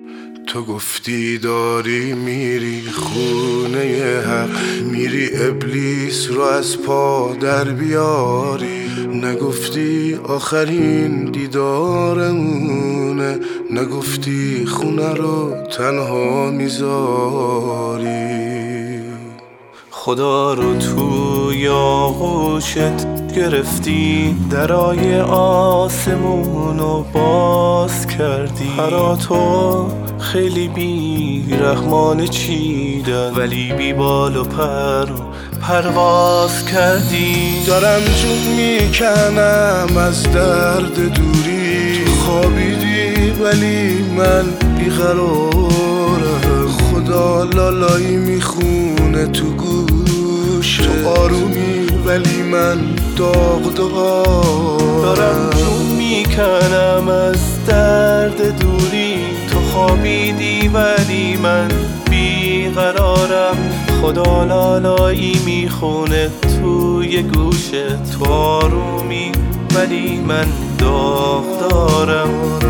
تو گفتی داری میری خونه حق، میری ابلیس رو از پا در بیاری. نگفتی آخرین دیدارمونه، نگفتی خونه رو تنها میذاری. خدا رو توی آغوشت گرفتی، درای آسمون رو باز کردی. پراتو خیلی بی رحمانه چیدن، ولی بی بال و پر پرواز کردی. دارم جون میکنم از درد دوری، تو خوابیدی ولی من بیقرارم. خدا لالایی میخونه تو گوش، تو آرومی ولی من داغدارم. دارم جون میکنم از درد دوری، تو خوابیدی ولی من بیقرارم. خدا لالایی میخونه توی گوشت، تو آرومی ولی من داغدارم.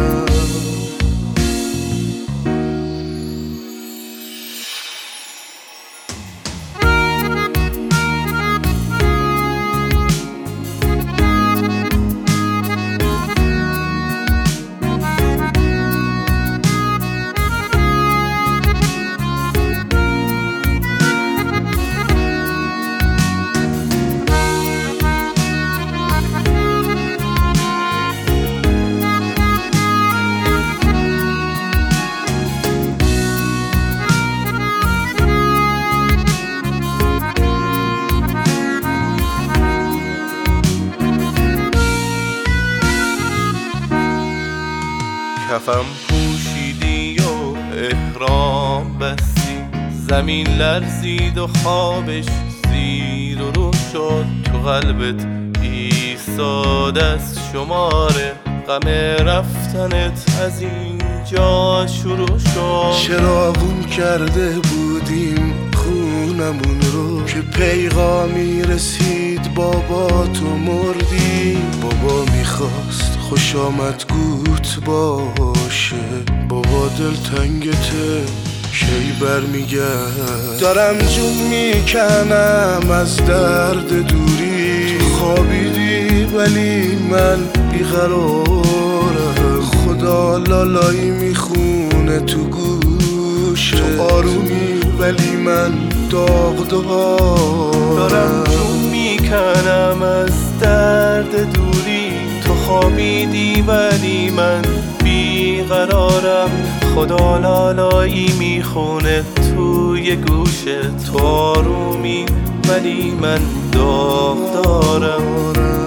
کفم پوشیدی و احرام بستی، زمین لرزید و خوابش زیر و رو شد. تو قلبت ایستاد از شماره، غم رفتنت از اینجا شروع شد. چراغون کرده بودیم خونمون رو، که پیغامی رسید بابا تو مردی. بابا میخواست خوش آمد گوت باشه، بابا دلتنگته کی برمیگرد. دارم جون میکنم از درد دوری، تو خوابیدی ولی من بیقرارم. خدا لالایی میخونه تو گوش، تو آرومی ولی من داغدارم. دارم جون میکنم از درد دوری، تو خوابیدی ولی من بیقرارم. خدا لالایی میخونه توی گوشت، تو آرومی ولی من داغدارم.